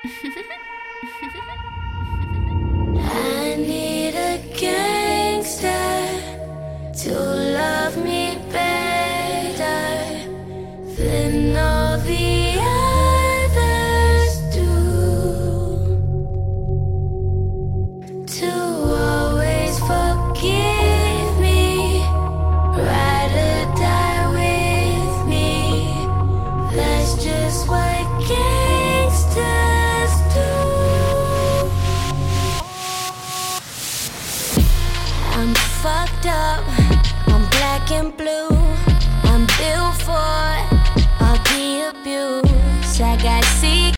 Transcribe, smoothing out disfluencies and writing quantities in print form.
I need a gangster to love me better than all the others do, to always forgive me, ride or die with me. That's just what gangsters do. I'm fucked up, I'm black and blue, I'm built for all the abuse. I got